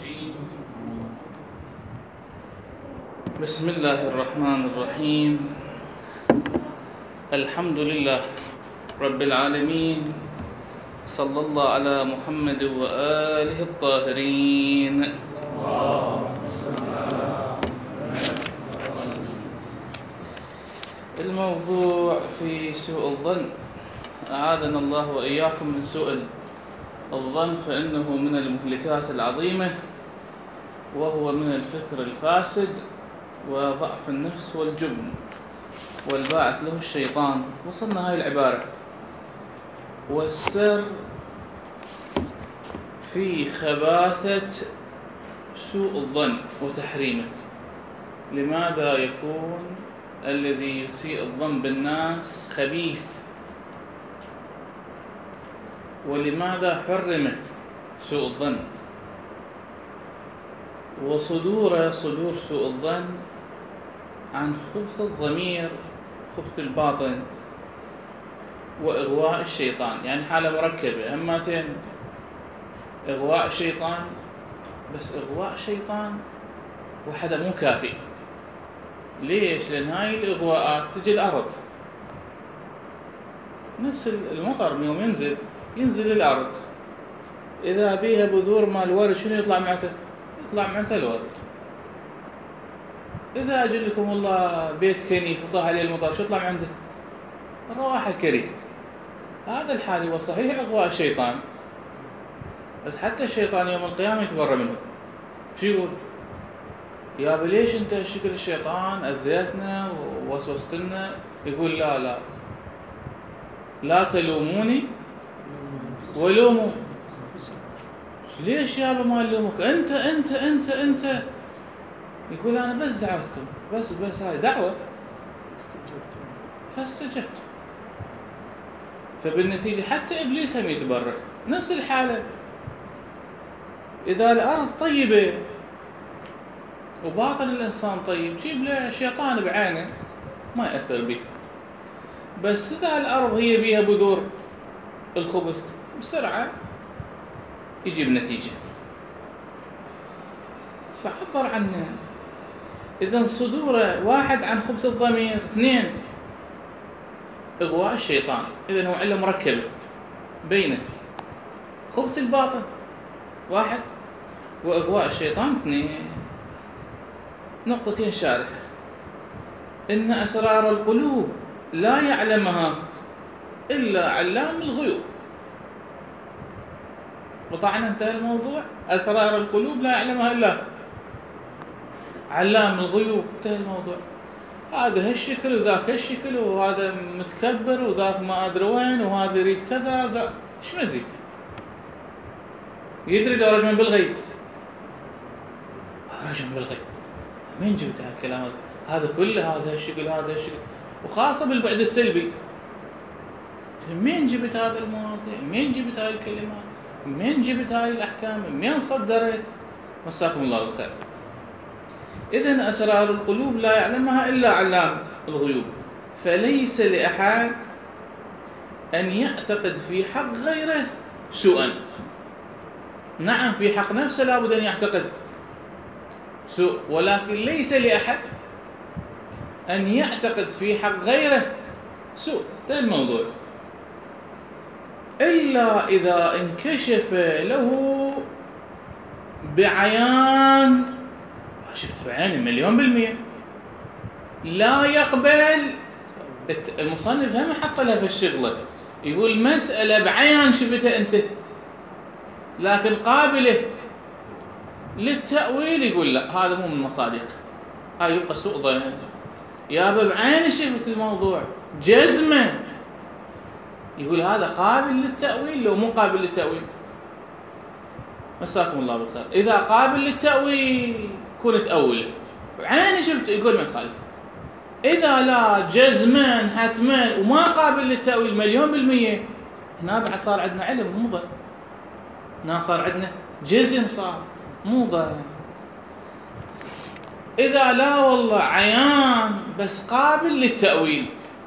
بسم الله الرحمن الرحيم. الحمد لله رب العالمين، صلى الله على محمد وآله الطاهرين. الموضوع في سوء الظن، أعاذنا الله وإياكم من سوء الظن، فإنه من المهلكات العظيمة، وهو من الفكر الفاسد وضعف النفس والجبن والباعث له الشيطان. وصلنا هاي العبارة: والسر في خباثة سوء الظن وتحريمه. لماذا يكون الذي يسيء الظن بالناس خبيث؟ ولماذا حرمه سوء الظن؟ وصدور سوء الظن عن خبث الضمير، خبث الباطن، وإغواء الشيطان. يعني حالة مركبة، همتين: إغواء الشيطان، بس إغواء الشيطان وحده مو كافي. ليش؟ لأن هاي الإغواءات تجي الأرض، نفس المطر يوم ينزل الأرض، إذا بيها بذور مال ورد، شنو يطلع معته؟ يطلع معته الورد. إذا أجل لكم الله بيت كنيف وطاح عليه المطر، شو يطلع من عنده؟ الروائح الكريهة. هذا الحال هو صحيح إغواء الشيطان، بس حتى الشيطان يوم القيامة يتبرى منه. شو يقول؟ يا ليش أنت هالشكل الشيطان أذيتنا ووسوست لنا؟ يقول لا تلوموني ولوموا. ليش يابا ما نلومك؟ أنت يقول أنا بس دعوتكم، بس هاي دعوة فاستجبت. فبالنتيجة حتى إبليس هم يتبرر. نفس الحالة إذا الأرض طيبة وباطن الإنسان طيب، جيب له شيطان بعينه ما يأثر به. بس إذا الأرض هي بيها بذور الخبث، بسرعة يجيب نتيجة. فعبر عنه. إذن صدوره: واحد عن خبث الضمير، اثنين إغواء الشيطان. إذن هو علة مركبة بين خبث الباطن واحد وإغواء الشيطان اثنين. نقطتين شارحة: إن أسرار القلوب لا يعلمها إلا علام الغيوب. وطبعا انتهى الموضوع. أسرار القلوب لا يعلمها إلا علام الغيوب، انتهى الموضوع. هذا هالشكل وذاك هالشكل، وهذا متكبر وذاك ما أدري وين، وهذا يريد كذا وذا شو ندري. يدري لو رجل بالغيب. رجل بالغيب من جبت هالكلام هذا كله؟ هذا هالشكل هذا هالشكل، وخاصة بالبعد السلبي. من جبت هذا المواضيع؟ من جبت هاي الكلمات؟ من جبت هاي الأحكام؟ من صدرت؟ مساكم الله بالخير. إذن أسرار القلوب لا يعلمها إلا علام الغيوب، فليس لأحد أن يعتقد في حق غيره سوءا. نعم، في حق نفسه لابد أن يعتقد سوء، ولكن ليس لأحد أن يعتقد في حق غيره سوء. ده الموضوع. إلا إذا انكشف له بعيان، شفت بعيني 1,000,000%، لا يقبل. المصنف هم حط لها في الشغلة، يقول مسألة بعيان شفتها أنت لكن قابلة للتأويل، يقول لا، هذا مو من مصادق، هاي يبقى سوء ظن. يا بعيني شفت الموضوع جزمة، يقول هذا قابل للتأويل لو مو قابل للتأويل. مساكم الله بالخير. إذا قابل للتأويل كون تأوله، عيني شفت، يقول ما يخالف. إذا لا، جزما حتما وما قابل للتأويل 1,000,000%، هنا بعد صار عندنا علم مو ظن، هنا صار عندنا جزم، صار مو ظن. إذا لا والله عيان بس قابل للتأويل،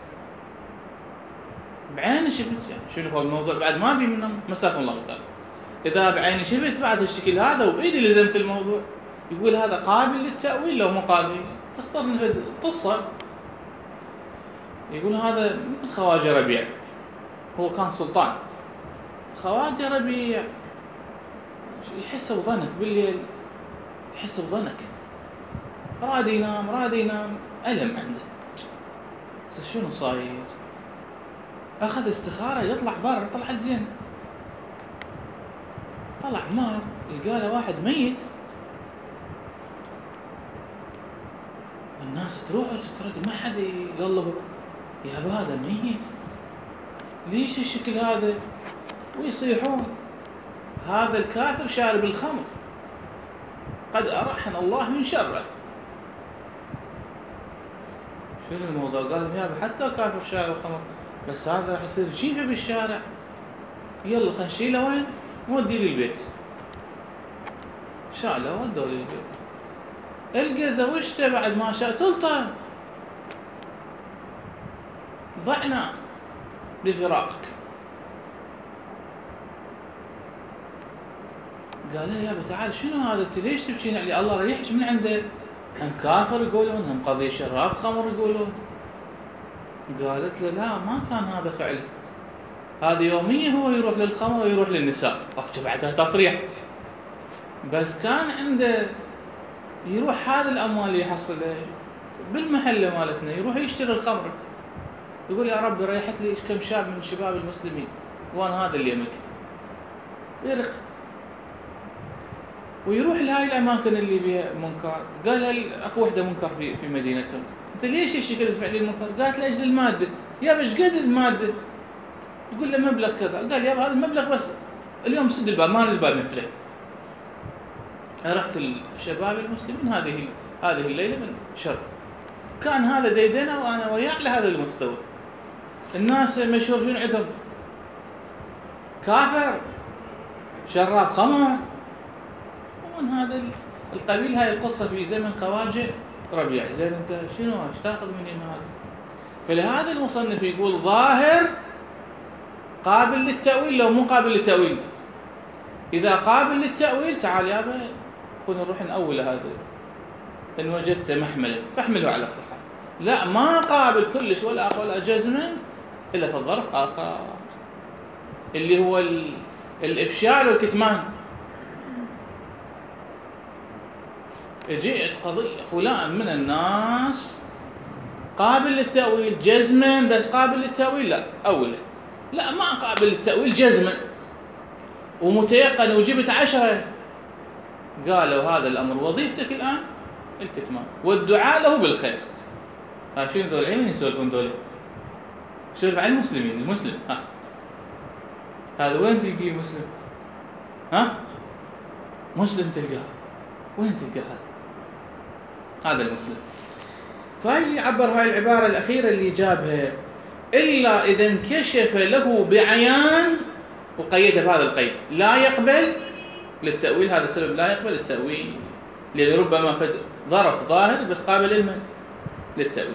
بعيني شفت، يعني شنو هو الموضوع؟ بعد ما بي منهم. مساكم الله بالخير. إذا بعيني شفت بعد الشكل هذا وبإيدي لزمت الموضوع، يقول هذا قابل للتأويل لو مو قابل. تختار من قصة، يقول هذا من خواجة ربيع، هو كان سلطان. خواجة ربيع يحس بظنك بالليل، يحس بظنك، راد ينام ألم عنده. شنو صاير؟ أخذ استخارة يطلع برا، طلع الزين، طلع مار، يلقى له واحد ميت. الناس تروح وتترد، ما حد يقلبه، يا ابو هذا ميت، ليش الشكل هذا؟ ويصيحون هذا الكافر شارب الخمر، قد أرحنا الله من شره. شنو الموضوع؟ قال يا ابو حتى لو كافر شارب الخمر، بس هذا راح يصير جيفه بالشارع، يلا خلينا نشيله وين؟ نوديه للبيت. شاله ودوه للبيت. القى زوجته بعد ما شاء تلطم، ضعنا بفراقك. قال له يا ابو تعال، شنو هذا؟ انت ليش تبكين علي؟ الله ريحش من عنده، هم كافر يقولون، هم قضي شراب خمر يقولون. قالت له لا، ما كان هذا فعله، هذا يوميا هو يروح للخمر ويروح للنساء. بعدها تصريح، بس كان عنده يروح هذا الاموال اللي يحصلها بالمحله مالتنا، يروح يشتري الخمر، يقول يا رب ريحت لي كم شاب من شباب المسلمين وانا هذا اللي يملك، يرق ويروح لهاي الاماكن اللي بها منكر. قال اكو وحده منكر في مدينتهم، انت ليش الشكل الفعلي المنكر؟ قالت لاجل الماده. يابا ايش قد الماده؟ يقول له مبلغ كذا. قال يابا هذا المبلغ بس اليوم سد الباب، ما الباب منفتح. رحت الشباب المسلمين هذه الليله من شر، كان هذا ديدنا وانا وياه على هذا المستوى. الناس مشهور شنو عندهم؟ كافر شراب خمر ومن هذا القبيل. هاي القصه في زمن خواجه ربيع. زين انت شنو ايش تاخذ مني من هذا؟ فلهذا المصنف يقول ظاهر قابل للتأويل لو مو قابل للتأويل. إذا قابل للتأويل تعال يابا كنا نروح نأول هذا، إن وجدت محملا فاحمله على الصحة. لا، ما قابل كلش ولا أقول جزما إلا في الظرف آخر اللي هو الإفشال والكتمان. جئت قضية فلان من الناس قابل للتأويل جزما، بس قابل للتأويل لا أوله، لا ما قابل للتأويل جزما ومتيقن وجبت 10، قالوا هذا الأمر وظيفتك الآن الكتمان والدعاء له بالخير. شنو ذول العلم يسولفون ذول؟ يسولف عن المسلمين، المسلم هذا وين تلقيه المسلم؟ مسلم تلقاه وين تلقاه؟ هذا المسلم. فهي عبر هاي العبارة الأخيرة اللي جابها، إلا إذا انكشف له بعيان، وقيدها بهذا القيد، لا يقبل للتأويل. هذا السبب لا يقبل التأويل، لأن ربما ظرف ظاهر بس قابل للتأويل.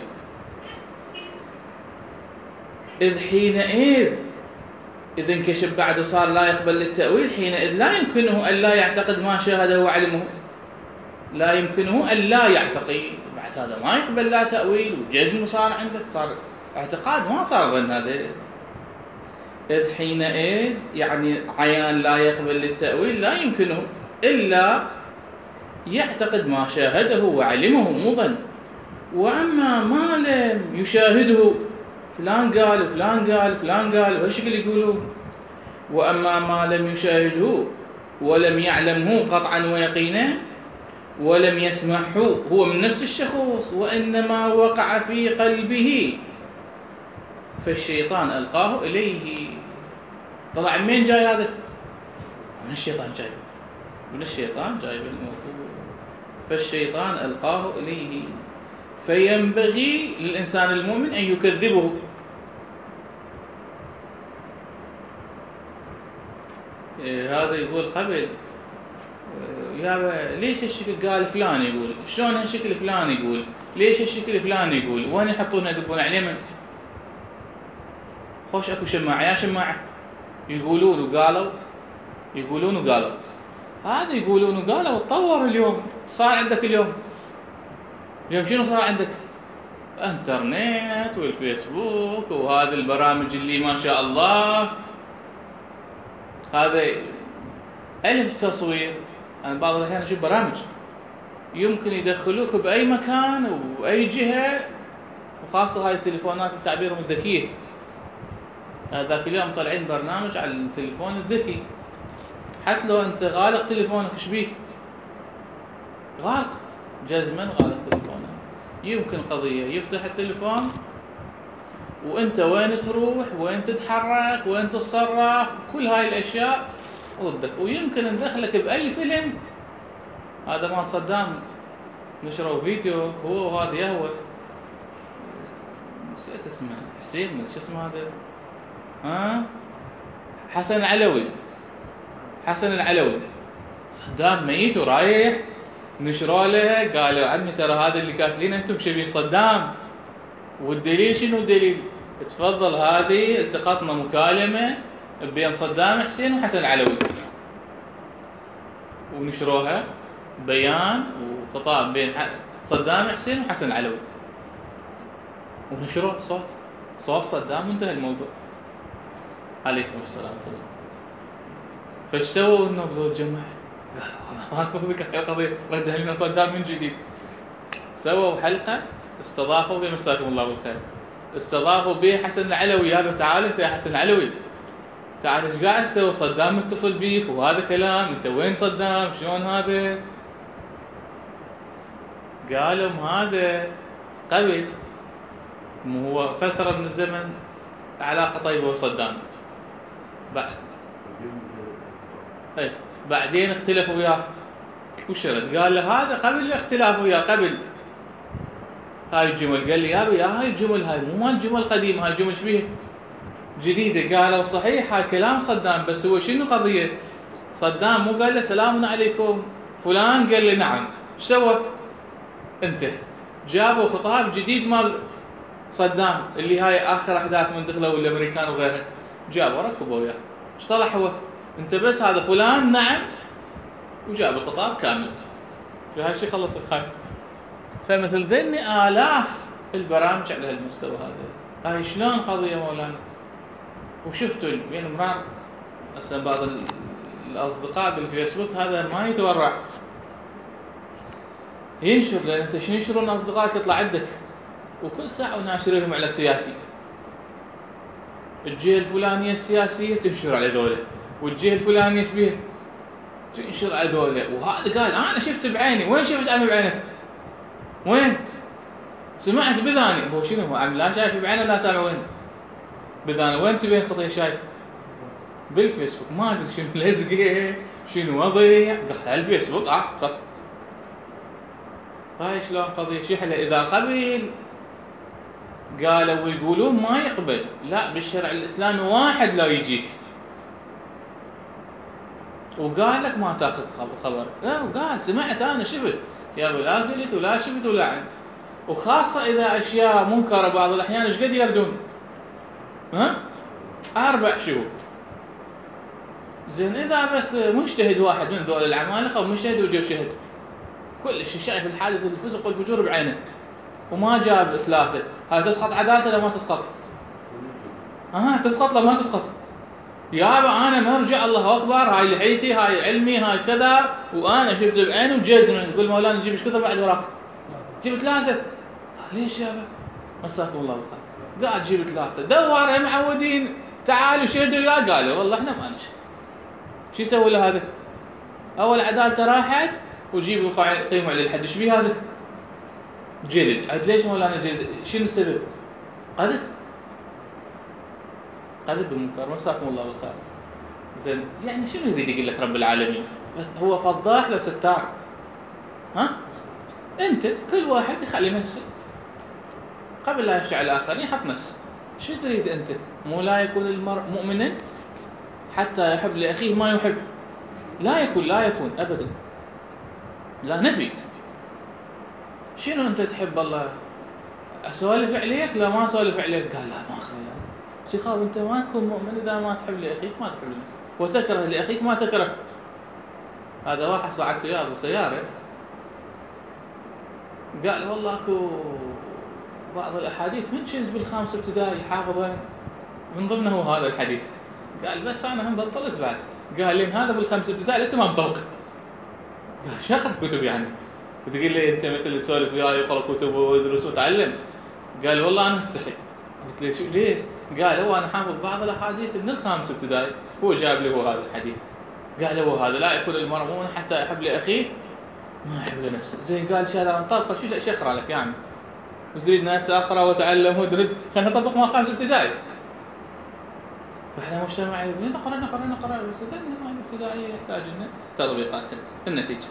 إذ حينئذ إذا انكشف بعد وصار لا يقبل للتأويل، حينئذ لا يمكنه أن لا يعتقد ما شاهده وعلمه، لا يمكنه أن لا يعتقد. بعد هذا ما يقبل لا تأويل وجزم صار عندك، صار اعتقاد ما صار ظن. هذا إذ حينئذ يعني عيان لا يقبل للتأويل، لا يمكنه إلا يعتقد ما شاهده وعلمه مو ظن. وأما ما لم يشاهده، فلان قال وفلان قال وفلان قال وهالشكل يقولون، وأما ما لم يشاهده ولم يعلمه قطعا ويقينا ولم يسمعه هو من نفس الشخص وإنما وقع في قلبه، فالشيطان ألقاه إليه. طلع من جاي هذا؟ من الشيطان جاي، من الشيطان جاي بالموضوع. فالشيطان ألقاه إليه، فينبغي للإنسان المؤمن أن يكذبه. هذا يقول قبل يا ليش الشكل قال فلان يقول، شلون هالشكل فلان يقول، ليش الشكل فلان يقول، وين يحطونه يدبون عليه؟ خوش اكو شماعه يا شماعه يقولون وقالوا يقولون وقالوا. هذا يقولون وقالوا وتطور اليوم. صار عندك اليوم شنو صار عندك؟ انترنت والفيسبوك وهذه البرامج اللي ما شاء الله، هذا ألف تصوير. أنا بعض الأحيان أشوف برامج يمكن يدخلوك بأي مكان وأي جهة، وخاصة هاي التليفونات بتعبيرهم الذكية. هذاك اليوم طالعين برنامج على التليفون الذكي، حتى لو أنت غالق تليفونك إيش بيه؟ غالق جزما، غالق تليفونك. يمكن قضية يفتح التليفون وأنت وين تروح، وين تتحرك، وين تتصرف، كل هاي الأشياء ضدك. ويمكن ندخلك بأي فيلم. هذا مال صدام نشروا فيديو هو وهذا يهوى، نسيت اسمه، حسين شو اسمه هذا، حسن العلوي. حسن العلوي صدام ميت ورايح، نشروا له قالوا عمي ترى هذا اللي كاتلين انتم شبيه صدام، والدليل شنو الدليل؟ تفضل هذه التقطنا مكالمة بين صدام حسين وحسن العلوي، ونشروها بيان وخطاب بين صدام حسين وحسن العلوي، ونشروه صوت صدام، وانتهى الموضوع. عليكم السلام ورحمة الله. فايش سووا النبض والجماعة؟ قالوا ما تصدق القضية، ردها لنا صدام من جديد. سووا حلقة استضافوا به، مساكم الله بالخير، استضافوا به حسن العلوي. يابا تعال انت يا حسن العلوي، تعال ايش قاعد تسوي؟ صدام متصل بيك وهذا كلام، انت وين صدام؟ شلون هذا؟ قالوا هذا قبل مو هو فترة من الزمن علاقة طيبة وصدام، بعدين اختلفوا وياه. وش رد؟ قال له هذا قبل الاختلاف وياه، قبل هاي الجمل. قال لي يا هاي الجمل هاي مو مال جمل قديمة، هاي جمل شبيه جديدة. قالوا صحيح هاي كلام صدام، بس هو شنو قضية؟ صدام مو قال له سلام عليكم فلان؟ قال له نعم. ايش سوى انت؟ جابوا خطاب جديد مال صدام اللي هاي اخر احداث من دخلوا الامريكان وغيرها، جابوا ركبوا وياه. ايش طلع هو؟ انت بس هذا فلان نعم، وجاب الخطاب كامل. هالشيء خلص الخايف. فمثل ذني آلاف البرامج على هالمستوى هذا. هاي شلون قضية مولانا؟ وشفتوا بين مرار هسه بعض الأصدقاء بالفيسبوك هذا ما يتورع ينشر، لأن أنت شنو ينشرون أصدقائك يطلع عندك، وكل ساعة وناشرينهم على سياسي. الجهة الفلانية السياسية تنشر على ذولا، والجهة الفلانية تبيه تنشر على ذولا. وهذا قال أنا شفت بعيني. وين شفت أنا بعينك؟ وين؟ سمعت بذاني. هو شنو هو عم لا شايف بعينه لا سامع؟ وين بذاني؟ وين تبين خطية شايف؟ بالفيسبوك. ما أدري شنو لزقه شنو وضع، قال على الفيسبوك صح. هاي شلون قضية شحلة؟ إذا قبل قالوا ويقولون ما يقبل، لا بالشرع الإسلامي واحد لا يجيك وقال لك ما تاخذ خبر. وقال سمعت أنا شفت يا لا قلت ولا شفت ولا عن. وخاصة إذا أشياء منكرة بعض الأحيان إيش قد يردون؟ 4 شهود. زين إذا بس مجتهد واحد من ذول العمالقة ومجتهد وجو شهد كل شيء، شايف الحادث الفسق والفجور بعينه وما جاب 3، هاي تسقط عدالته لو ما تسقط؟ تسقط لو ما تسقط؟ يابا أنا مرجع الله أكبر، هاي لحيتي، هاي علمي، هاي كذا، وأنا شفت بعيني وجزم. يقول مولانا نجيب ايش كثر بعد وراك؟ جيب 3. ليش يابا؟ مساكم الله بالخير. قاعد جيب 3 دوار معودين تعالوا شهدوا وياه. قالوا والله احنا ما نشهد. شو يسوي له هذا؟ أول عدالته راحت وجيبوا قيموا على الحد. ايش بيه هذا؟ جلد. عاد ليش مولانا جلد؟ شنو السبب؟ قذف بالمنكر. مساكم الله بالخير. زين يعني شنو يريد يقول لك رب العالمين؟ هو فضاح لو ستار؟ انت كل واحد يخلي نفسه قبل لا يخشى على الاخرين يحط نفسه. شو تريد انت؟ مو لا يكون المرء مؤمنا حتى يحب لاخيه ما يحب. لا يكون ابدا. لا نفي. شنو انت تحب الله؟ اسولف عليك؟ لا ما اسولف عليك. قال لا ما اخذ. شيخ انت ما تكون مؤمن اذا ما تحب لاخيك ما تحب لنفسك. وتكره لأخيك ما تكره. هذا واحد صعدت وياه بسيارة قال والله اكو بعض الأحاديث من كنت بالخامس ابتدائي حافظها، من ضمنه هو هذا الحديث. قال بس أنا هم بطلت بعد. قال لين هذا بالخامس ابتدائي لسه ما مطلق. قال شو كتب يعني؟ وتقول لي أنت مثل اللي يسولف وياي يقرأ كتب ويدرس ويتعلم؟ قال والله أنا مستحي. قلت له شو ليش؟ قال هو أنا حافظ بعض الأحاديث من الخامس ابتدائي. هو جاب لي هو هذا الحديث. قال هو هذا لا يكون المرء مؤمنا حتى يحب لأخيه ما يحب لنفسه. زين قال شهادة مطابقة شو أقرأ لك يعني؟ وتريد ناس أقرأ وأتعلم وأدرس خلينا نطبق مع خامس ابتدائي. فإحنا مجتمع نقرأ بس الابتدائي يحتاج لنا تطبيقات. النتيجة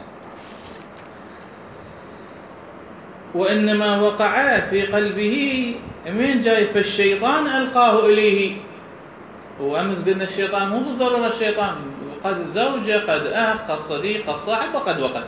وإنما وقع في قلبه من جاي فالشيطان ألقاه إليه. وأمس قلنا الشيطان مو بالضرورة الشيطان، قد زوجة قد أخ قد صديق قد صاحب وقد وقت.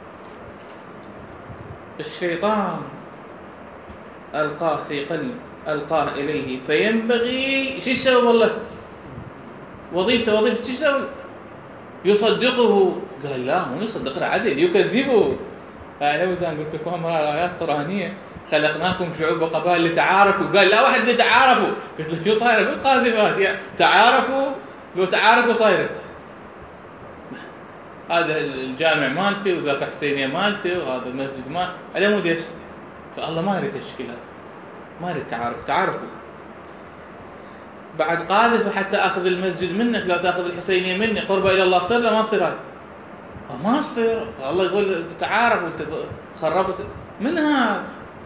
الشيطان ألقاه في قلب ألقاه إليه فينبغي شو يسوي؟ والله وظيفته شو يسوي؟ يصدقه. قال لا مو يصدقنا عدل يكذبه. أنا وزان قلت لكم آيات قرآنية خلقناكم شعوب وقبائل لتعارفوا. قال لا واحد لتعارفوا. قلت له شو صاير بالقاذفات يعني تعارفوا؟ لو تعارفوا صاير هذا الجامع مالتي وذاك حسينية مالتي وهذا المسجد مال على مود ايش؟ فالله ما يريد الشكل هذا، ما يريد تعارفوا. بعد قاذفة حتى اخذ المسجد منك لا تاخذ الحسينية مني قربة الى الله صار لا ما صير هذا ما يصير. الله يقول تعارف وانت خربت من هذا.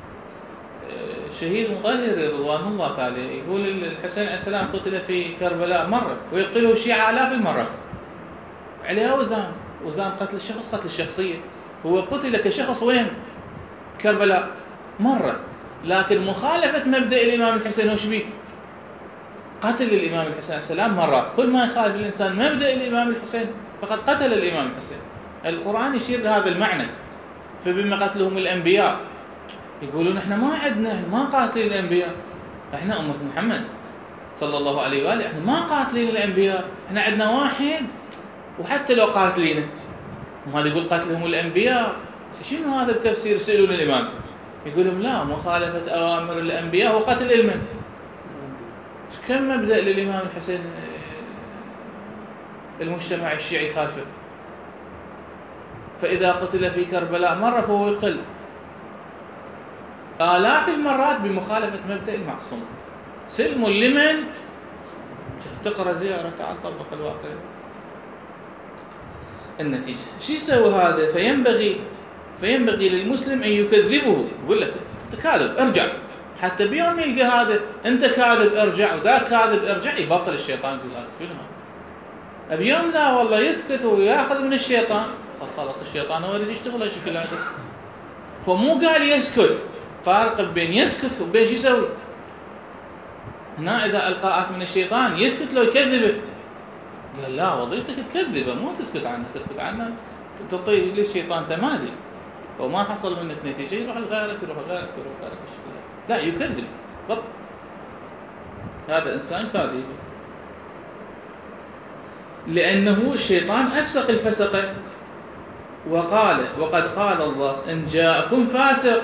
شهيد مطهر رضوان الله تعالى يقول الحسين عليه السلام قتل في كربلاء مرة ويقتله الشيعة آلاف المرات عليها وزان قتل الشخص قتل الشخصية. هو قتل كشخص وين؟ كربلاء مرة، لكن مخالفة مبدأ الإمام الحسين وش بيه؟ قتل الإمام الحسين عليه السلام مرات. كل ما يخالف الإنسان مبدأ الإمام الحسين فقد قتل الإمام الحسين. القرآن يشير لهذا المعنى. فبما قتلهم الأنبياء يقولون احنا ما عندنا ما قاتلين الأنبياء، احنا أمة محمد صلى الله عليه وآله احنا ما قاتلين الأنبياء، احنا عندنا واحد وحتى لو قاتلينه. وهذا يقول قتلهم الأنبياء شنو هذا بتفسير؟ يسألون الإمام يقول لهم لا مخالفة أوامر الأنبياء وقتل المن. كم مبدأ للإمام الحسين المجتمع الشيعي خالفه. فإذا قتل في كربلاء مرة فهو يقتل آلاف المرات بمخالفة مبدأ المعصوم. سلم لمن تقرأ زيارة تعال طبق الواقع. النتيجة شو يسوي هذا؟ فينبغي للمسلم أن يكذبه. يقول لك أنت كاذب ارجع، حتى بيوم يلقى هذا أنت كاذب ارجع وذاك كاذب ارجع يبطل الشيطان. يقول هذا شنو هذا؟ بيوم لا والله يسكت وياخذ من الشيطان خلاص الشيطان هو اللي يشتغل هالشكل هذا. فمو قال يسكت، فارق بين يسكت وبين شو يسوي. هنا إذا ألقاءات من الشيطان يسكت لو يكذبك. قال لا وظيفتك تكذبه مو تسكت عنه. تسكت عنه تعطي للشيطان تمادي وما حصل منك نتيجة يروح لغيرك لا يكذب بط. هذا إنسان كاذب لأنه الشيطان أفسق الفسقة. وقد قال الله إن جاءكم فاسق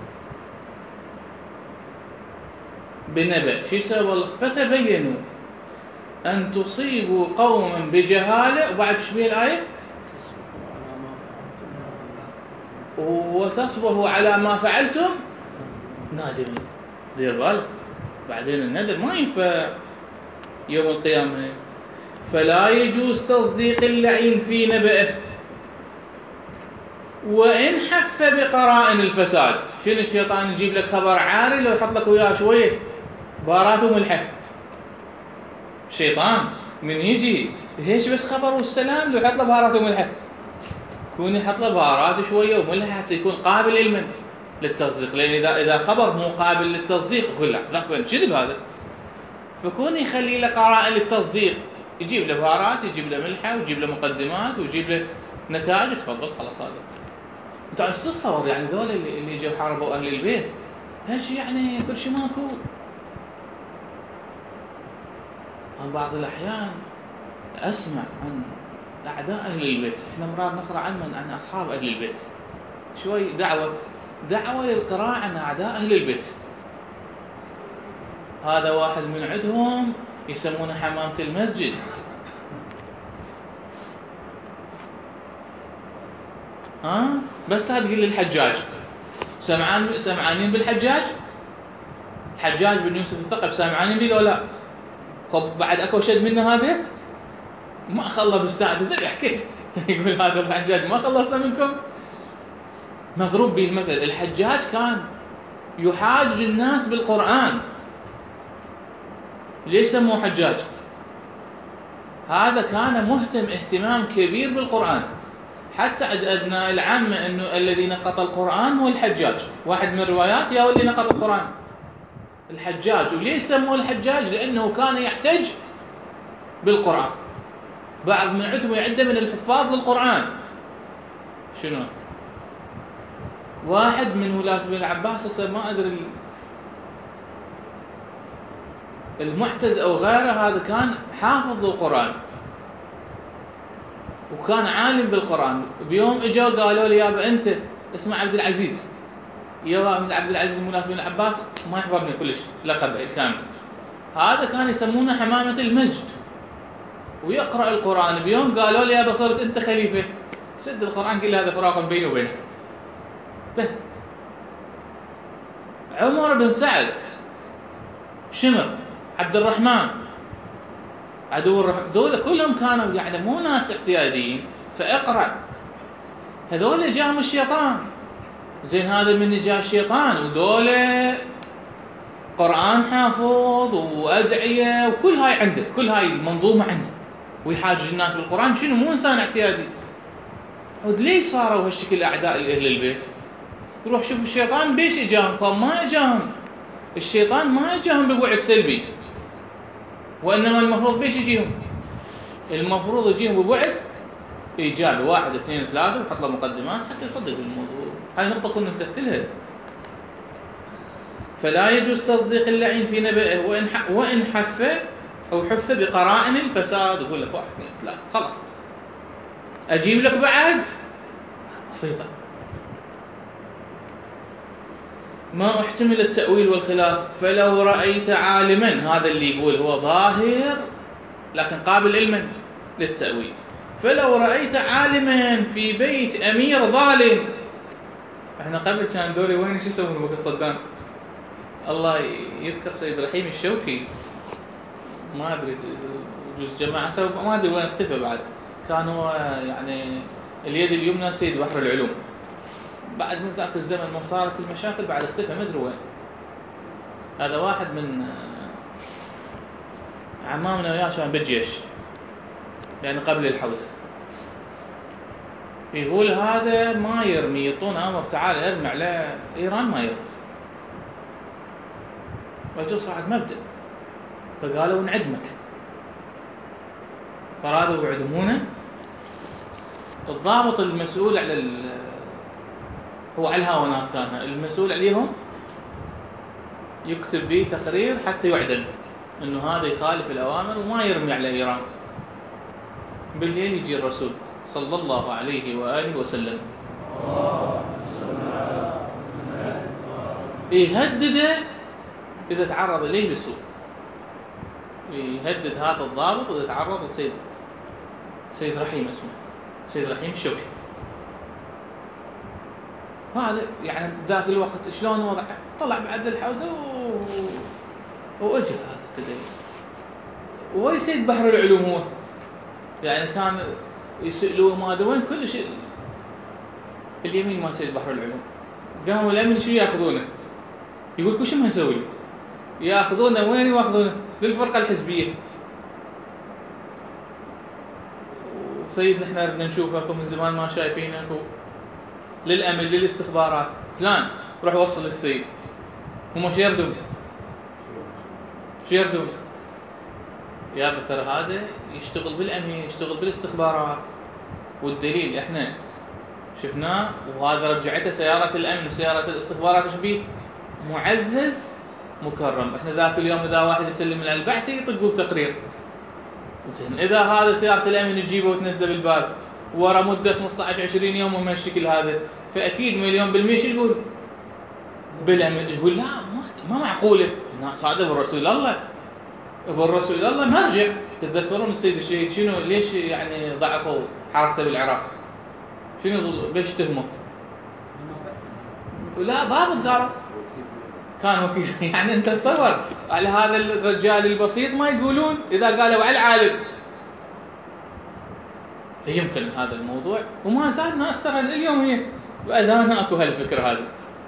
بنبأ شو يسوي فتبينوا أن تصيبوا قوما بجهالة. وبعد شو بيه الآية؟ وتصبحوا على ما فعلتم نادمين. دير بالك بعدين الندم ما ينفع يوم القيامة. فلا يجوز تصديق اللعين في نبأه وإن حف بقرائن الفساد. شنو الشيطان يجيب لك خبر عاري لو يحط لك وياه شوية بارات وملحة. الشيطان من يجي ليش بس خبر والسلام لو يحط له بارات وملحة يكون يحط له بارات شوية وملحة حتى يكون قابل علما للتصديق. لأن إذا خبر مو قابل للتصديق يقول لا ذاك وين كذب هذا. فكون يخلي له قرائن للتصديق يجيب له بارات يجيب له ملحة ويجيب له مقدمات ويجيب له نتائج. تفضل خلاص. هذا انتوا عم تتصور يعني ذول اللي جوا حاربوا أهل البيت ايش يعني كل شيء ماكو. بعض الأحيان أسمع عن أعداء أهل البيت. إحنا مرار نقرأ عن أصحاب أهل البيت، شوي دعوة للقراءة عن أعداء أهل البيت. هذا واحد من عندهم يسمونه حمامة المسجد. بس تقول لي الحجاج، سمعانين بالحجاج؟ الحجاج بن يوسف الثقف سامعانين به ولا لا؟ خب بعد اكو شد منه هذا ما خلى بالساعة ذبح كيف يقول هذا الحجاج ما خلصنا منكم. مضروب به المثل. الحجاج كان يحاج الناس بالقرآن. ليش سموه حجاج؟ هذا كان مهتم اهتمام كبير بالقرآن، حتى عند أبناء العامة أنه الذي نقط القرآن هو الحجاج. واحد من الروايات يا هو اللي نقط القرآن الحجاج. وليش سموه الحجاج؟ لأنه كان يحتج بالقرآن. بعض من عندهم يعد من الحفاظ للقرآن. شنو؟ واحد من ولاة بن العباس، ما أدري المعتز أو غيره، هذا كان حافظ للقرآن وكان عالم بالقرآن. بيوم اجوا قالوا لي يابا أنت اسمع عبد العزيز، يابا عبد العزيز ولاة بن العباس ما يحضرني كلش لقبه الكامل. هذا كان يسمونه حمامة المسجد ويقرأ القرآن. بيوم قالوا لي يابا صرت أنت خليفة، سد القرآن كل هذا فراق بيني وبينك. عمر بن سعد، شمر، عبد الرحمن، عدو الرحمن، دول كلهم كانوا مو ناس اعتياديين. فاقرأ، هذول جاهم الشيطان. زين هذا من جاء الشيطان ودول قرآن حافظ وأدعية وكل هاي عنده، كل هاي المنظومة عنده، ويحاج الناس بالقرآن. شنو؟ مو إنسان اعتيادي. ليش صاروا هالشكل أعداء أهل البيت؟ يروح شوف الشيطان بيش إجاهم. فما إجاهم الشيطان، ما إجاهم بوعي السلبي، وإنما المفروض بيش يجيهم؟ المفروض يجيهم بوعد إيجابي، 1 2 3 وحط له مقدمات حتى يصدق الموضوع. هاي نقطة كنا انتهت لها. فلا يجوز تصديق اللعين في نبأه وإن حف أو حف بقرائن الفساد. يقول لك 1 2 3 خلاص، أجيب لك بعد بسيطة. ما احتمل التأويل والخلاف فلو رأيت عالما، هذا اللي يقول هو ظاهر لكن قابل علما للتأويل. فلو رأيت عالما في بيت أمير ظالم. احنا قبل كان دوري وين شو يسوون وقت صدام؟ الله يذكر سيد رحيم الشوكي، ما ادري جزء جماعه سووا، ما ادري وين اختفى بعد. كان هو يعني اليد اليمنى سيد بحر العلوم. بعد من ذاك الزمن ما صارت المشاكل بعد اختفى، ما ادري وين. هذا واحد من عمامنا وياه كان بالجيش يعني قبل الحوزه. يقول هذا ما يرمي، يعطونه امر تعال ارمي على ايران ما يرمي. رجل صعد مبدأ، فقالوا نعدمك. فرادوا يعدمونه. الضابط المسؤول على هو على الهاونات كان المسؤول عليهم، يكتب به تقرير حتى يعدم انه هذا يخالف الاوامر وما يرمي على ايران. بالليل يجي الرسول صلى الله عليه واله وسلم يهدده اذا تعرض اليه بسوء. يهدد هذا الضابط اذا تعرض سيد رحيم، اسمه سيد رحيم الشوكي. هذا يعني ذاك الوقت شلون وضعه؟ طلع بعد الحوزه واجى هذا التدين. ويسيد بحر العلوم هو يعني كان يسألوه ما ادري وين كل شيء اليمين ما سيد بحر العلوم. قاموا الامن شو ياخذونه؟ يقول وش ما نسوي؟ ياخذونه وين ياخذونه؟ للفرقه الحزبيه. وسيد نحن ردنا نشوفك من زمان ما شايفينك للامن للاستخبارات فلان روح وصل للسيد. هم شو يردون؟ يا ترى هذا يشتغل بالامن، يشتغل بالاستخبارات، والدليل احنا شفناه. وهذا رجعته سياره الامن وسياره الاستخبارات ايش بيه؟ معزز مكرم. احنا ذاك اليوم اذا واحد يسلم من البعثي يطقوا تقرير زين اذا هذا سياره الامن تجيبه وتنزله بالباب ورا مده 15 20 يوم وما الشكل هذا، فاكيد مليون بالمية شو يقول؟ بالامن. يقول لا ما معقوله الناس هذا بالرسول الله، بالرسول الله مرجع. تتذكرون السيد الشهيد شنو ليش يعني ضعفوا حركته بالعراق؟ شنو ليش تهمه؟ لا ضابط قالوا كان وكيل. يعني انت تصور على هذا الرجال البسيط ما يقولون اذا قالوا على العالم. يمكن هذا الموضوع وما زال ناس ترى اليوم هي باذانها اكو هالفكره هذه.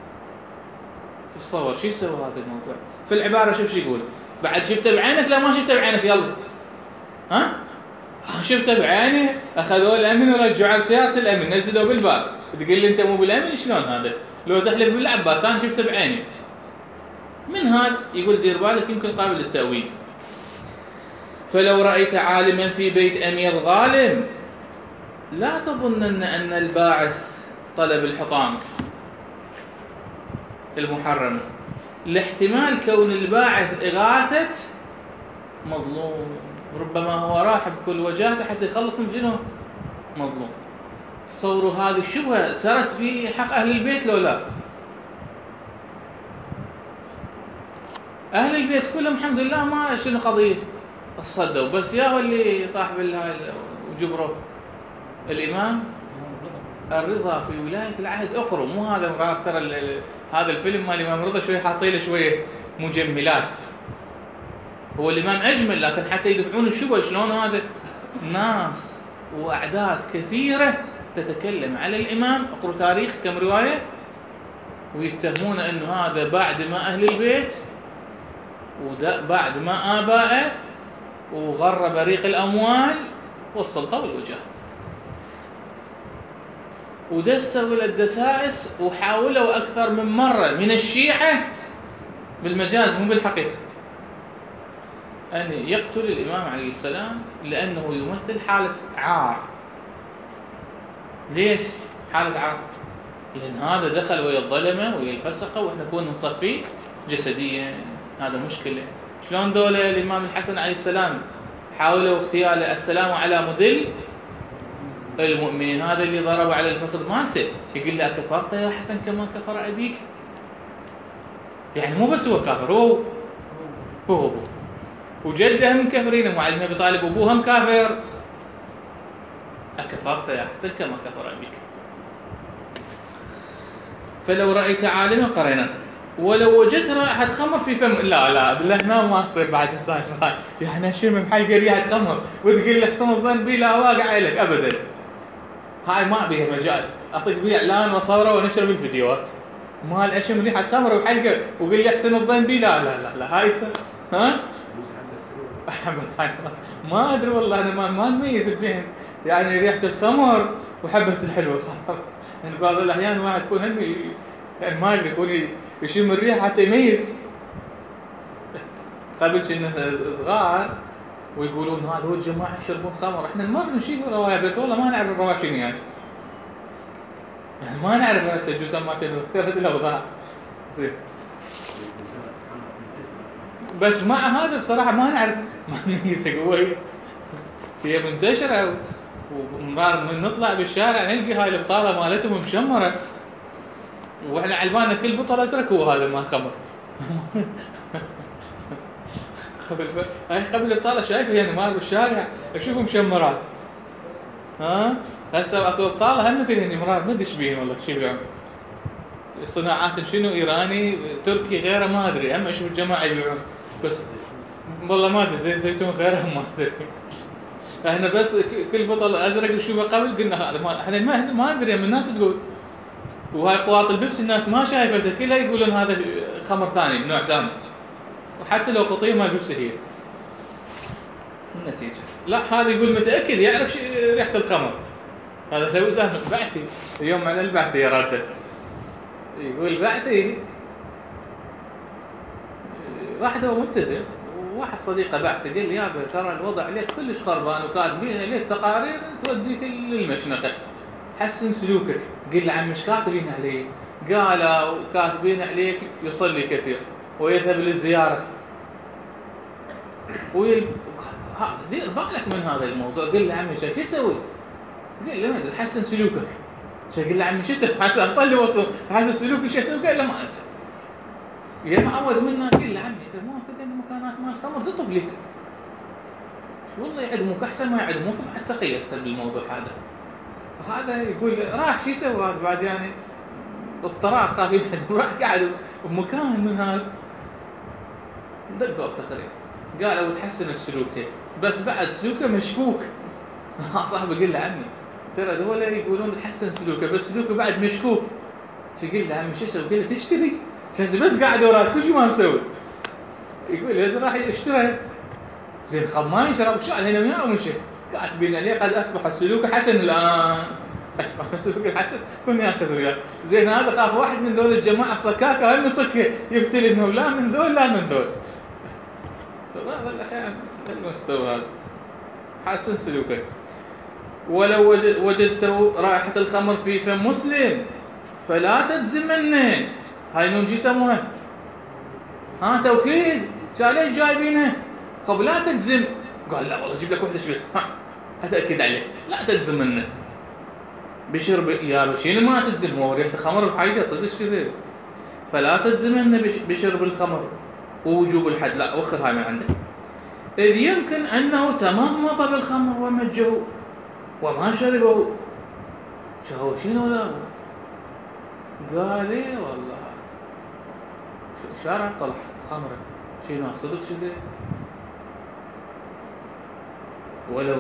تصور شو يسوي هذا الموضوع في العباره. شوف شو يقول بعد. شفته بعينك؟ لا ما شفته بعينك. يلا ها شفته بعيني. اخذوه الامن ورجعوه بسياره الامن نزلوه بالباب. تقول لي انت مو بالامن؟ شلون هذا؟ لو تحلف بالعباس انا شفته بعيني. من هذا يقول دير بالك يمكن قابل للتأويل. فلو رأيت عالما في بيت أمير ظالم لا تظنن أن الباعث طلب الحطام المحرم، لاحتمال كون الباعث إغاثة مظلوم. ربما هو راح بكل وجاهته حتى يخلص من شنو؟ مظلوم. تصوروا هذه الشبهة سرت في حق أهل البيت لو لا؟ أهل البيت كلهم الحمد لله ما شنو قضية صدوا، بس ياهو اللي طاح بالهاي وجبره الإمام الرضا في ولاية العهد. أقروا مو هذا مرار. ترى هذا الفيلم مال الإمام الرضا شوي حاطيله شوية مجملات. هو الإمام أجمل لكن حتى يدفعون الشبهة شلون هذا. ناس وأعداد كثيرة تتكلم على الإمام. أقروا تاريخ كم رواية ويتهمون أنه هذا بعد ما أهل البيت وبعد ما آبائه وغر بريق الأموال والسلطة والوجاه ودسوا الدسائس وحاولوا أكثر من مرة من الشيعة بالمجاز مو بالحقيقة أن يقتل الإمام عليه السلام لأنه يمثل حالة عار. ليش حالة عار؟ لأن هذا دخل ويا الظلمة ويا الفسقة وإحنا نكون نصفيه جسديا. هذا مشكلة. شلون دولة الإمام الحسن عليه السلام حاولوا اغتياله السلام على مذل المؤمنين. هذا اللي ضربوا على الفخذ مالته. يقول له أكفرت يا حسن كما كفر أبيك؟ يعني مو بس هو كافر، هو أبوه وجده هم كافرين. وعلي بن أبي طالب أبوه هم كافر. أكفرت يا حسن كما كفر أبيك. فلو رأيت عالما قرينا ولو وجدت رائحة خمر في فم. لا بالله هنا ما تصير بعد السالفة هاي. يعني اشم بحلقة ريحة خمر وتقول لي حسن الظن بي لا واقع لك ابدا. هاي ما بيها مجال. اعطيك بيه اعلان وصوره ونشر بالفيديوهات. مال اشم ريحة خمر بحلقة وقول لي حسن الظن بي لا هاي ها ما ادري والله. انا ما نميز بين يعني ريحة الخمر وحبة الحلوة. يعني بعض الاحيان واحد يكون هم يعني ما ادري يقول يشم الريحة حتى يميز. قبل كنا صغار ويقولون هذا هو الجماعة يشربون خمر. احنا المر نشيل رواية بس والله ما نعرف الرواية شنو يعني ما نعرف هسه جسمات اختلفت الاوضاع. زين بس مع هذا بصراحة ما نعرف ما نميز قوي. هي منتشرة ومرار من نطلع بالشارع نلقي هاي البطالة مالتهم مشمرة واحنا علبانا كل بطل ازرق هو هذا ما خمر. قبل البطاله شايفه يعني مال بالشارع اشوفهم مشمرات. هسه اكو بطاله هم مثل هني مرار ما ادري ايش بيهم والله شو يبيعون. صناعات شنو ايراني تركي غيره ما ادري. هم اشوف الجماعه يبيعون بس والله ما ادري زي زيتون غيره ما ادري. احنا بس كل بطل ازرق نشوفه قبل قلنا هذا احنا ما ادري من الناس تقول. وهاي قواط البيبسي الناس ما شايفته كلها يقولون هذا خمر ثاني نوع ثاني وحتى لو قطيه مال بيبسي هي النتيجه. لا هذا يقول متاكد يعرف ريحه الخمر. هذا لو زهر بعثي اليوم على البعثي يا راده يقول بعثي واحد هو ملتزم وواحد صديقه بعثي قال لي يابا ترى الوضع عليك كلش خربان وكاتبين عليك تقارير توديك للمشنقه حسن سلوكك. قل عن مش كاتبين عليه؟ قالوا كاتبين عليك يصلي كثير ويذهب للزيارة دير بالك من هذا الموضوع. قل له عمي شو يسوي؟ قل له ما ادري حسن سلوكك. قل له عمي شو اسوي؟ اصلي وصل حسن سلوكي شو اسوي؟ قال له ما ادري. يا معود منا قل له عمي اذا مو كذا المكانات مال الخمر تطب لك. والله يعدموك احسن ما يعدموك مع التقيه بالموضوع هذا. فهذا يقول راح شو يسوي هذا بعد يعني بالطراق خاف يعدم. راح قاعد بمكان من هذا دقوا بتقرير قالوا تحسن السلوك بس بعد سلوكه مشكوك. صاحبي قال له عمي ترى ذولا يقولون تحسن سلوكه بس سلوكه بعد مشكوك. شو قال له عمي شو اسوي؟ قال له تشتري عشان انت بس قاعد وراك كل شيء ما مسوي. يقول هذا راح يشتري زين خب ما يشرب شال هنا وياه ومشي كاتبين عليه قد اصبح السلوك حسن الان. السلوك الحسن كنا ياخذ وياه. زين هذا خاف واحد من ذول الجماعه صكاكه هم صكه يفتل انه لا من ذول لا من ذول. فبعض الاحيان المستوى هذا حسن سلوكك. ولو وجدت رائحه الخمر في فم مسلم فلا تجزم منه. هاي نون شو يسموها؟ توكيد. ليش جايبينها؟ خب لا تجزم. قال لا والله جيب لك وحده شبه اتاكد عليه لا تجزم منه. بشرب يا بشين ما تجزم هو ريحه خمر بحاجه صدق شذي. فلا تجزم منه بشرب الخمر ووجوب الحد. لا وخر هاي من عندك. إذ يمكن أنه تمضمض بالخمر ومجه وما شربه. شهو شنو ذا؟ قال إيه والله شارع طلع خمرة شنو صدق شذي. ولو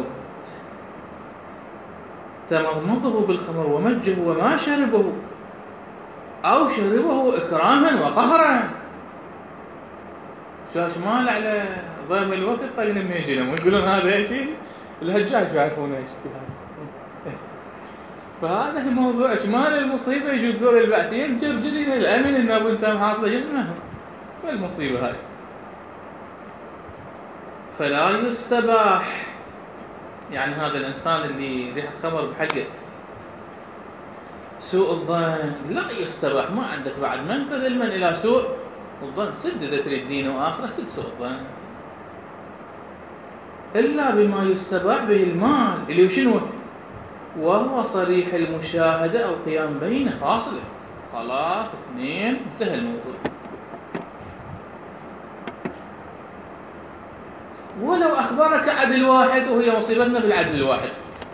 تمضمضه بالخمر ومجه وما شربه أو شربه إكراها وقهرا. شاش مال على ضيم الوقت طقنا ما يجي لهم يقولون هذا ايش الهجاج يعرفون ايش. فهذا الموضوع شمال المصيبه يجوا ذول البعثيين جرجرين الامن ان ابو انت حاط جسمه والمصيبه هاي. فلا يستباح يعني هذا الانسان اللي ريحه خمر بحقه سوء الظن لا يستباح. ما عندك بعد منفذ المن الى سوء الظن. سد اذا تريد دين واخره سد سوء الظن الا بما يستباح به المال اللي شنو وهو صريح المشاهده او قيام بينه فاصله. خلاص اثنين انتهى الموضوع. ولو اخبرك عدل واحد وهي مصيبتنا بالعدل الواحد.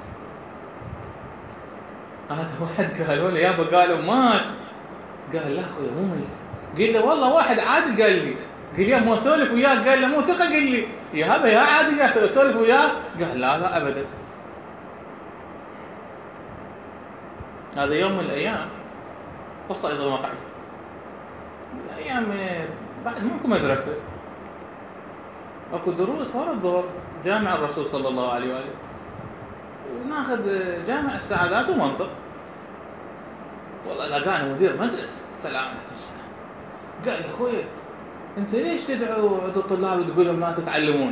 هذا واحد قالوا له يابا قالوا مات. قال لا اخوي مو ميت. قال له والله واحد عادل قال لي. قال لي مو اسولف وياك؟ قال له مو ثقه. قال لي يا هذا يا عادل اسولف وياك؟ قال لا ابدا. هذا يوم من الايام قصه ايضا واقعيه. الايام بعد ماكو مدرسه اكو دروس ورا الظهر جامع الرسول صلى الله عليه واله وناخذ جامع السعادات ومنطق. والله لقاني مدير مدرسه سلام عليكم. قال لي اخوي انت ليش تدعو عند الطلاب وتقول لهم لا تتعلمون؟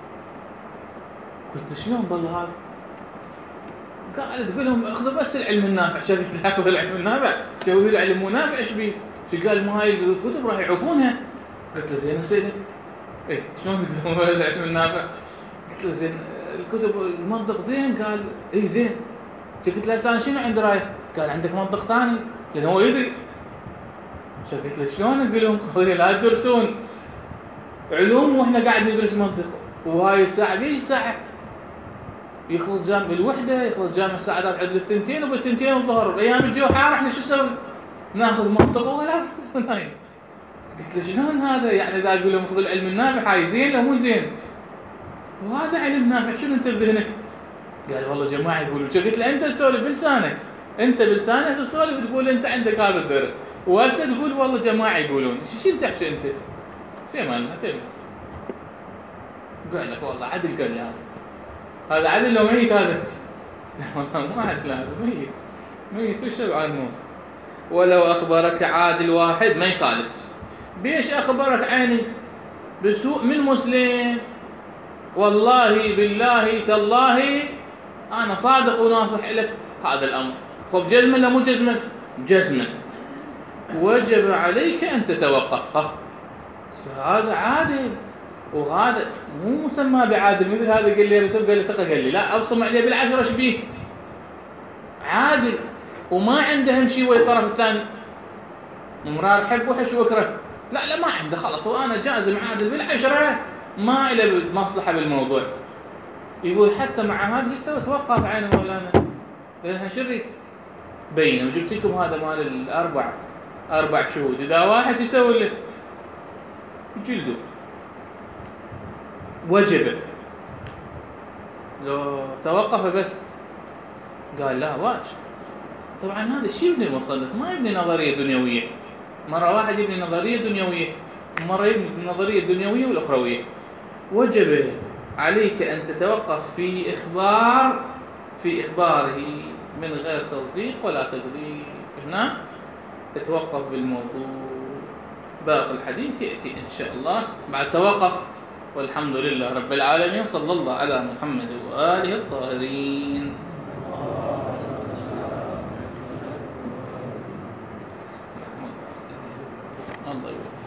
قلت شلون بالله هذا؟ قال تقول لهم اخذوا بس العلم النافع. شو قلت له اخذ العلم النافع؟ شو ذي العلم النافع ايش بيه؟ شو قال ما هاي الكتب راح يعوفونها. قلت له زين اسالك ايه شلون تقول العلم النافع؟ قلت له زين الكتب المنطق زين. قال اي زين. قلت له لسان شنو عند رايه؟ قال عندك منطق ثاني لانه هو يدري. قلت له شلون نقول لهم قضيه لا تدرسون علوم واحنا قاعد ندرس منطق. وهاي الساعه بيش ساعه يخلص جامع الوحده يخلص جامع السعادات عند الثنتين وبالثنتين الظهر بايام الجو حار احنا شو نسوي؟ ناخذ منطق ولا نايم. قلت له شلون هذا يعني اذا اقول لهم خذوا العلم النافع هاي زين لو مو زين؟ وهذا علم نافع شنو انت بذهنك؟ قال والله جماعه يقولوا. قلت له انت تسولف بلسانك. انت بلسانك تسولف تقول انت عندك هذا الدرس وهسه تقول والله جماعه يقولون. شو تحكي انت؟ في مالنا في. قال لك والله عدل. قال لي هذا عدل لو ميت هذا؟ والله ما عدل هذا ميت وشب عن الموت. ولو اخبرك عادل واحد ما يخالف. بيش اخبرك عيني بسوء من مسلم والله بالله تالله انا صادق وناصح لك هذا الامر. خب جزما لا مو جزما؟ جزما. وجب عليك ان تتوقف. هذا عادل وهذا مو مسمى بعادل، مثل هذا قال لي بس قال لي ثقة، قال لي لا أبصم عليه بالعشرة شبيه عادل، وما عنده هم شيء ويا الطرف الثاني مرار حب وحش وكره، لا ما عنده، خلاص وانا جازم عادل بالعشرة، ما له مصلحة بالموضوع. يقول حتى مع هذه السوى توقف عين مولانا، لأنها شريك بينه، وجبت لكم هذا مال أربع شهود، إذا واحد يسوي له جلده وجب، لو توقف بس قال لا واجب. طبعا هذا الشيء يبني المصنف، ما يبني نظرية دنيوية، مرة واحد يبني نظرية دنيوية، مرة يبني النظرية الدنيوية والأخروية. وجب عليك أن تتوقف في إخباره من غير تصديق ولا تكذيب، هنا تتوقف بالموضوع. باقي الحديث يأتي إن شاء الله بعد توقف. والحمد لله رب العالمين، صلى الله على محمد وآله الطاهرين. الله يبارك.